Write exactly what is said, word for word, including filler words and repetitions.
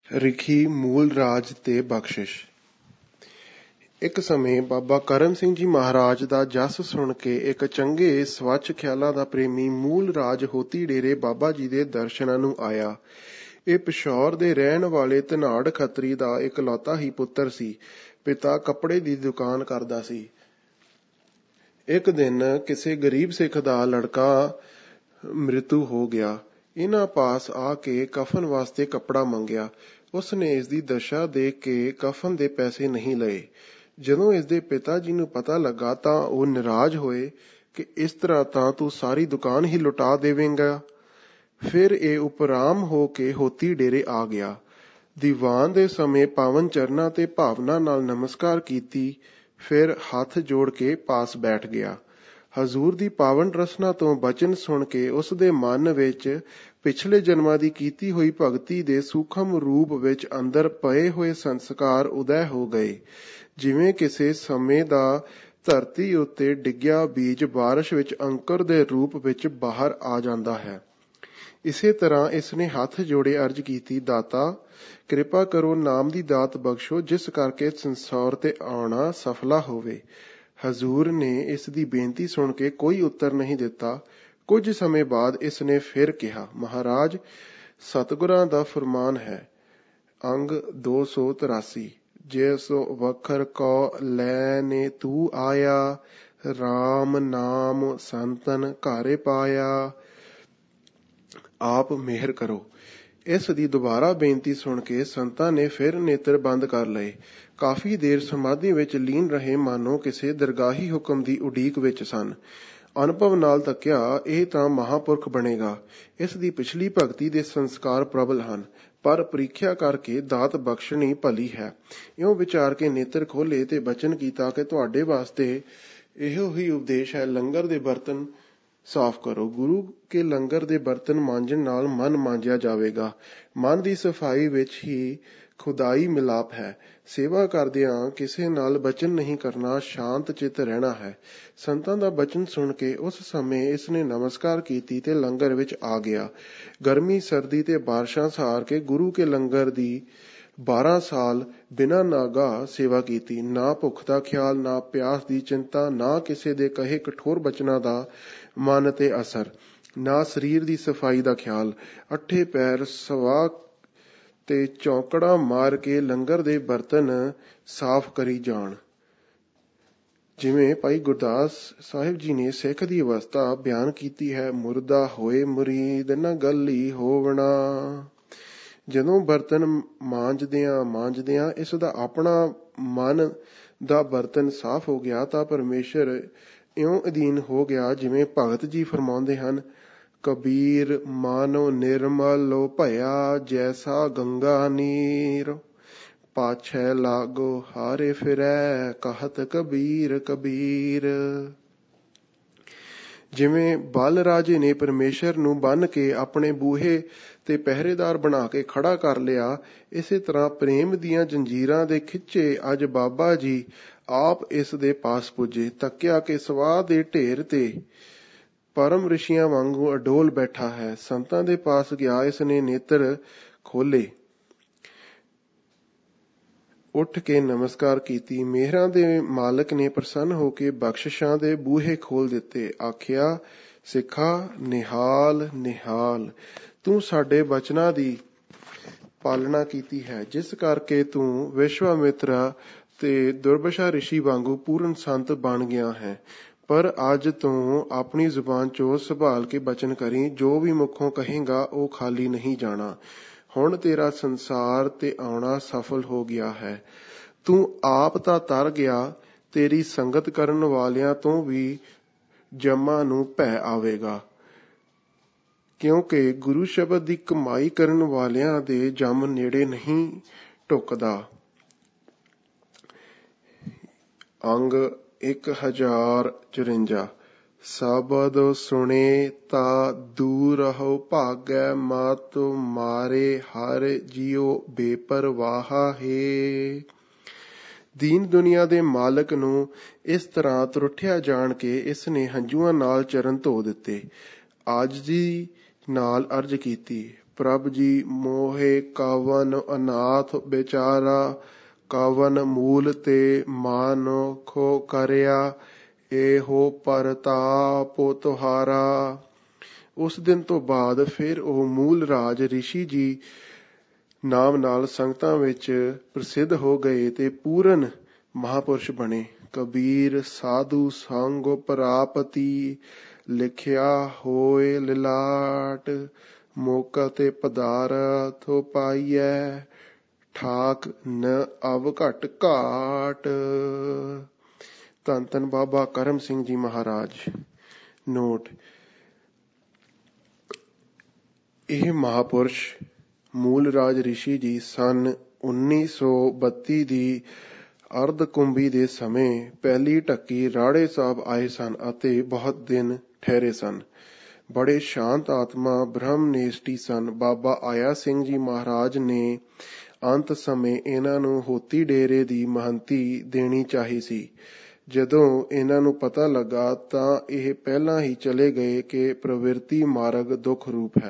ਰਿਖੀ ਮੂਲ ਰਾਜ ਤੇ ਬਖਸ਼ਿਸ਼। ਇੱਕ ਸਮੇਂ ਬਾਬਾ ਕਰਮ ਸਿੰਘ ਜੀ ਮਹਾਰਾਜ ਦਾ ਜਸ ਸੁਣ ਕੇ ਇੱਕ ਚੰਗੇ ਸਵੱਛ ਖਿਆਲਾਂ ਦਾ ਪ੍ਰੇਮੀ ਮੂਲ ਰਾਜ ਹੋਤੀ ਡੇਰੇ ਬਾਬਾ ਜੀ ਦੇ ਦਰਸ਼ਨਾਂ ਨੂੰ ਆਇਆ। ਇਹ ਪਿਸ਼ੌਰ ਦੇ ਰਹਿਣ ਵਾਲੇ ਧਨਾੜ ਖੱਤਰੀ ਦਾ ਇਕਲੌਤਾ ਹੀ ਪੁੱਤਰ ਸੀ। ਪਿਤਾ ਕੱਪੜੇ ਦੀ ਦੁਕਾਨ ਕਰਦਾ ਸੀ। ਇੱਕ ਦਿਨ ਕਿਸੇ ਗਰੀਬ ਸਿੱਖ ਦਾ ਲੜਕਾ ਮ੍ਰਿਤੂ ਹੋ ਗਿਆ। ਇਹਨਾਂ ਪਾਸ ਆ ਕੇ ਕਫਨ ਵਾਸਤੇ ਕੱਪੜਾ ਮੰਗਿਆ। ਉਸ ਨੇ ਇਸ ਦੀ ਦਸ਼ਾ ਦੇਖ ਕੇ ਕਫਨ ਦੇ ਪੈਸੇ ਨਹੀਂ ਲਏ। ਜਦੋਂ ਇਸ ਦੇ ਪਿਤਾ ਜੀ ਨੂੰ ਪਤਾ ਲੱਗਾ ਤਾਂ ਉਹ ਨਿਰਾਸ਼ ਹੋਏ ਕਿ ਇਸ ਤਰ੍ਹਾਂ ਤਾਂ ਤੂੰ ਸਾਰੀ ਦੁਕਾਨ ਹੀ ਲੁਟਾ ਦੇਵੇਂਗਾ। ਫਿਰ ਇਹ ਉਪਰਾਮ ਹੋ ਕੇ ਹੋਤੀ ਡੇਰੇ ਆ ਗਿਆ। ਦੀਵਾਨ ਦੇ ਸਮੇਂ ਪਾਵਨ ਚਰਨਾਂ ਤੇ ਭਾਵਨਾ ਨਾਲ ਨਮਸਕਾਰ ਕੀਤੀ, ਫਿਰ ਹੱਥ ਜੋੜ ਕੇ ਪਾਸ ਬੈਠ ਗਿਆ। ਹਜ਼ੂਰ ਦੀ ਪਾਵਨ ਰਸਨਾ ਤੋਂ ਬਚਨ ਸੁਣ ਕੇ ਉਸ ਦੇ ਮਨ ਵਿੱਚ ਪਿਛਲੇ ਜਨਮਾਂ ਦੀ ਕੀਤੀ ਹੋਈ ਭਗਤੀ ਦੇ ਸੂਖਮ ਰੂਪ ਵਿੱਚ ਅੰਦਰ ਪਏ ਹੋਏ ਸੰਸਕਾਰ ਉਦੈ ਹੋ ਗਏ। ਜਿਵੇਂ ਕਿਸੇ ਸਮੇਂ ਦਾ ਧਰਤੀ ਉੱਤੇ ਡਿੱਗਿਆ ਬੀਜ ਬਾਰਿਸ਼ ਵਿੱਚ ਅੰਕੁਰ ਦੇ ਰੂਪ ਵਿੱਚ ਬਾਹਰ ਆ ਜਾਂਦਾ ਹੈ। ਇਸੇ ਤਰ੍ਹਾਂ ਇਸ ਨੇ ਹੱਥ ਜੋੜੇ ਅਰਜ਼ ਕੀਤੀ, ਦਾਤਾ ਕਿਰਪਾ ਕਰੋ, ਨਾਮ ਦੀ ਦਾਤ ਬਖਸ਼ੋ ਜਿਸ ਕਰਕੇ ਸੰਸਾਰ ਤੇ ਆਉਣਾ ਸਫਲਾ ਹੋਵੇ। ਹਜ਼ੂਰ ਨੇ ਇਸ ਦੀ ਬੇਨਤੀ ਸੁਣ ਕੇ ਕੋਈ ਉੱਤਰ ਨਹੀਂ ਦਿੱਤਾ। ਕੁਝ ਸਮੇਂ ਬਾਅਦ ਇਸ ਨੇ ਫਿਰ ਕਿਹਾ, ਮਹਾਰਾਜ ਸਤਿਗੁਰਾਂ ਦਾ ਫਰਮਾਨ ਹੈ, ਅੰਗ ਦੋ ਸੌ ਤਰਾਸੀ, ਜੇ ਸੋ ਵਖਰ ਕੋ ਲੈ ਨੇ ਤੂੰ ਆਇਆ, ਰਾਮ ਨਾਮ ਸੰਤਨ ਘਾਰੇ ਪਾਇਆ, ਆਪ ਮਿਹਰ ਕਰੋ। ਇਸ ਦੀ ਦੁਬਾਰਾ ਬੇਨਤੀ ਸੁਣ ਕੇ ਸੰਤਾਂ ਨੇ ਫਿਰ ਨੇਤਰ ਬੰਦ ਕਰ ਲਏ। ਕਾਫੀ ਦੇਰ ਸਮਾਧੀ ਵਿੱਚ ਲੀਨ ਰਹੇ, ਮਾਨੋ ਕਿਸੇ ਦਰਗਾਹੀ ਹੁਕਮ ਦੀ ਉਡੀਕ ਵਿੱਚ ਸਨ। ਅਨੁਭਵ ਨਾਲ ਤੱਕਿਆ, ਇਹ ਤਾਂ ਮਹਾਂਪੁਰਖ ਬਣੇਗਾ। ਇਸ ਦੀ ਪਿਛਲੀ ਭਗਤੀ ਦੇ ਸੰਸਕਾਰ ਪ੍ਰਬਲ ਹਨ, ਪਰ ਪ੍ਰੀਖਿਆ ਕਰਕੇ ਦਾਤ ਬਖਸ਼ਣੀ ਭਲੀ ਹੈ। ਇਉਂ ਵਿਚਾਰ ਕੇ ਨੇਤਰ ਖੋਲੇ ਤੇ ਬਚਨ ਕੀਤਾ ਕਿ ਤੁਹਾਡੇ ਵਾਸਤੇ ਇਹੋ ਹੀ ਉਪਦੇਸ਼ ਹੈ, ਲੰਗਰ ਦੇ ਬਰਤਨ ਸਾਫ਼ ਕਰੋ। ਗੁਰੂ ਕੇ ਲੰਗਰ ਦੇ ਬਰਤਨ ਮਾਂਜਣ ਨਾਲ ਮਨ ਮਾਂਜਿਆ ਜਾਵੇਗਾ। ਮਨ ਦੀ ਸਫਾਈ ਵਿੱਚ ਹੀ ਖੁਦਾਈ ਮਿਲਾਪ ਹੈ। ਸੇਵਾ ਕਰਦਿਆਂ ਕਿਸੇ ਨਾਲ ਬਚਨ ਨਹੀਂ ਕਰਨਾ, ਸ਼ਾਂਤ ਚਿੱਤ ਰਹਿਣਾ ਹੈ। ਸੰਤਾਂ ਦਾ ਬਚਨ ਸੁਣ ਕੇ ਉਸ ਸਮੇਂ ਇਸ ਨੇ ਨਮਸਕਾਰ ਕੀਤੀ ਤੇ ਲੰਗਰ ਵਿੱਚ ਆ ਗਿਆ। ਗਰਮੀ ਸਰਦੀ ਤੇ ਬਾਰਿਸ਼ਾਂ ਸਹਾਰ ਕੇ ਗੁਰੂ ਕੇ ਲੰਗਰ ਦੀ ਬਾਰਾਂ ਸਾਲ ਬਿਨਾਂ ਨਾਗਾ ਸੇਵਾ ਕੀਤੀ। ਨਾ ਭੁੱਖ ਦਾ ਖਿਆਲ, ਨਾ ਪਿਆਸ ਦੀ ਚਿੰਤਾ, ਨਾ ਕਿਸੇ ਦੇ ਕਹੇ ਕਠੋਰ ਬਚਨਾਂ ਦਾ ਮਨ ਤੇ ਅਸਰ, ਨਾ ਸਰੀਰ ਦੀ ਸਫਾਈ ਦਾ ਖਿਆਲ। ਅੱਠੇ ਪੈਰ ਸਵਾ ਤੇ ਚੌਂਕੜਾ ਮਾਰ ਕੇ ਲੰਗਰ ਦੇ ਬਰਤਨ ਸਾਫ਼ ਕਰੀ ਜਾਣ। ਜਿਵੇਂ ਭਾਈ ਗੁਰਦਾਸ ਸਾਹਿਬ ਜੀ ਨੇ ਸਿੱਖ ਦੀ ਅਵਸਥਾ ਬਿਆਨ ਕੀਤੀ ਹੈ, ਮੁਰਦਾ ਹੋਏ ਮੁਰੀਦ ਨ ਗੱਲੀ ਹੋਵਣਾ। ਜਦੋਂ ਬਰਤਨ ਮਾਂਜਦਿਆਂ ਮਾਂਜਦਿਆਂ ਇਸ ਦਾ ਆਪਣਾ ਮਨ ਦਾ ਬਰਤਨ ਸਾਫ਼ ਹੋ ਗਿਆ ਤਾਂ ਪਰਮੇਸ਼ਰ ਇਉਂ ਅਧੀਨ ਹੋ ਗਿਆ, ਜਿਵੇਂ ਭਗਤ ਜੀ ਫਰਮਾਉਂਦੇ ਹਨ, ਕਬੀਰ ਮਾਨੋ ਨਿਰਮਲੋ ਭਇਆ, ਜੈਸਾ ਗੰਗਾ ਨੀਰ, ਪਾਛੈ ਲਾਗੋ ਹਾਰੇ ਫਿਰੈ, ਕਹਤ ਕਬੀਰ ਕਬੀਰ। ਜਿਵੇਂ ਬਲ ਰਾਜੇ ਨੇ ਪਰਮੇਸ਼ਰ ਨੂੰ ਬੰਨ੍ਹ ਕੇ ਆਪਣੇ ਬੂਹੇ ਤੇ ਪਹਿਰੇਦਾਰ ਬਣਾ ਕੇ ਖੜਾ ਕਰ ਲਿਆ, ਇਸੇ ਤਰ੍ਹਾਂ ਪ੍ਰੇਮ ਦੀਆਂ ਜੰਜੀਰਾਂ ਦੇ ਖਿੱਚੇ ਅੱਜ ਬਾਬਾ ਜੀ ਆਪ ਇਸ ਦੇ ਪਾਸ ਪੁੱਜੇ। ਤੱਕਿਆ ਕਿ ਸਵਾਹ ਦੇ ਢੇਰ ਤੇ ਪਰਮ ਰਿਸ਼ੀਆਂ ਵਾਂਗੂ ਅਡੋਲ ਬੈਠਾ ਹੈ। ਸੰਤਾਂ ਦੇ ਪਾਸ ਗਿਆ, ਇਸ ਨੇ ਨੇਤਰ ਖੋਲੇ, ਉੱਠ ਕੇ ਨਮਸਕਾਰ ਕੀਤੀ। ਮਿਹਰਾਂ ਦੇ ਮਾਲਕ ਨੇ ਪ੍ਰਸੰਨ ਹੋ ਕੇ ਬਖਸ਼ਿਸ਼ਾਂ ਦੇ ਬੂਹੇ ਖੋਲ ਦਿੱਤੇ। ਆਖਿਆ, ਸਿੱਖਾ ਨਿਹਾਲ ਨਿਹਾਲ, ਤੂੰ ਸਾਡੇ ਬਚਨਾਂ ਦੀ ਪਾਲਣਾ ਕੀਤੀ ਹੈ, ਜਿਸ ਕਰਕੇ ਤੂੰ ਵਿਸ਼ਵਾਮਿਤਰਾ ਤੇ ਦੁਰਭਸ਼ਾ ਰਿਸ਼ੀ ਵਾਂਗੂ ਪੂਰਨ ਸੰਤ ਬਣ ਗਿਆ ਹੈ। ਪਰ ਅੱਜ ਤੋਂ ਆਪਣੀ ਜ਼ੁਬਾਨ ਚੋਂ ਸੰਭਾਲ ਕੇ ਬਚਨ ਕਰੀ, ਜੋ ਵੀ ਮੁਖੋਂ ਕਹੇਗਾ ਉਹ ਖਾਲੀ ਨਹੀਂ ਜਾਣਾ। ਹੁਣ ਤੇਰਾ ਸੰਸਾਰ ਤੇ ਆਉਣਾ ਸਫਲ ਹੋ ਗਿਆ ਹੈ। ਤੂੰ ਆਪ ਤਾਂ ਤਰ ਗਿਆ, ਤੇਰੀ ਸੰਗਤ ਕਰਨ ਵਾਲਿਆਂ ਤੋਂ ਵੀ ਜਮਾਂ ਨੂੰ ਭੈ ਆਵੇਗਾ, ਕਿਉਂਕਿ ਗੁਰੂ ਸ਼ਬਦ ਦੀ ਕਮਾਈ ਕਰਨ ਵਾਲਿਆਂ ਦੇ ਜਮ ਨੇੜੇ ਨਹੀਂ ਢੁੱਕਦਾ। ਅੰਗ ਇੱਕ ਹਜ਼ਾਰ ਚੁਰੰਜਾ। ਸ਼ਬਦ ਸੁਣੇ ਤਾ ਦੂਰ ਰਹੋ ਭਾਗੈ, ਮਤ ਮਾਰੇ ਹਰ ਜੀਓ ਬੇਪਰਵਾਹਾ ਹੈ। ਦੀਨ ਦੁਨੀਆ ਦੇ ਮਾਲਕ ਨੂੰ ਇਸ ਤਰ੍ਹਾਂ ਤਰੁੱਠਿਆ ਜਾਣ ਕੇ ਇਸ ਨੇ ਹੰਝੂਆਂ ਨਾਲ ਚਰਨ ਧੋ ਦਿੱਤੇ। ਆਜਜ਼ੀ ਨਾਲ ਅਰਜ਼ ਕੀਤੀ, ਪ੍ਰਭ ਜੀ ਮੋਹੇ ਕਵਨ ਅਨਾਥ ਵਿਚਾਰਾ, ਕਵਨ ਮੂਲ ਤੇ ਮਾਨੁਖੋ ਕਰਿਆ, ਇਹੋ ਪਰਤਾਪ ਤੁਹਾਰਾ। ਉਸ ਦਿਨ ਤੋਂ ਬਾਅਦ ਫਿਰ ਉਹ ਮੂਲ ਰਾਜ ਰਿਸ਼ੀ ਜੀ ਨਾਮ ਨਾਲ ਸੰਗਤਾਂ ਵਿੱਚ ਪ੍ਰਸਿੱਧ ਹੋ ਗਏ ਤੇ ਪੂਰਨ ਮਹਾਪੁਰਸ਼ ਬਣੇ। ਕਬੀਰ ਸਾਧੂ ਸੰਗ ਪ੍ਰਾਪਤੀ, ਲਿਖਿਆ ਹੋਏ ਲਿਲਾਟ, ਮੌਕਾ ਤੇ ਪਦਾਰਥ ਪਾਈਐ, ਠਾਕ ਨ ਅਵ ਘਟ ਘਾਟ। ਧੰਨ ਧੰਨ ਬਾਬਾ ਕਰਮ ਸਿੰਘ ਜੀ ਮਹਾਰਾਜ। ਨੋਟ, ਇਹ ਮਹਾਪੁਰਸ਼ ਮੂਲ ਰਾਜ ਰਿਸ਼ੀ ਜੀ ਸਨ ਉੱਨੀ ਸੌ ਬੱਤੀ ਦੀ ਅਰਧ ਕੁੰਭੀ ਦੇ ਸਮੇਂ ਪਹਿਲੀ ਢੱਕੀ ਰਾੜੇ ਸਾਹਿਬ ਆਏ ਸਨ ਅਤੇ ਬਹੁਤ ਦਿਨ ਠਹਿਰੇ ਸਨ। ਬੜੇ ਸ਼ਾਂਤ ਆਤਮਾ ਬ੍ਰਹਮ ਨੇਸ਼ਟੀ ਸਨ। ਬਾਬਾ ਆਇਆ ਸਿੰਘ ਜੀ ਮਹਾਰਾਜ ਨੇ ਅੰਤ ਸਮੇਂ ਇਹਨਾਂ ਨੂੰ ਹੋਤੀ ਡੇਰੇ ਦੀ ਮਹੰਤੀ ਦੇਣੀ ਚਾਹੀ ਸੀ। ਜਦੋਂ ਇਹਨਾਂ ਨੂੰ ਪਤਾ ਲੱਗਾ ਤਾਂ ਇਹ ਪਹਿਲਾਂ ਹੀ ਚਲੇ ਗਏ ਕਿ ਪ੍ਰਵਿਰਤੀ ਮਾਰਗ ਦੁੱਖ ਰੂਪ ਹੈ।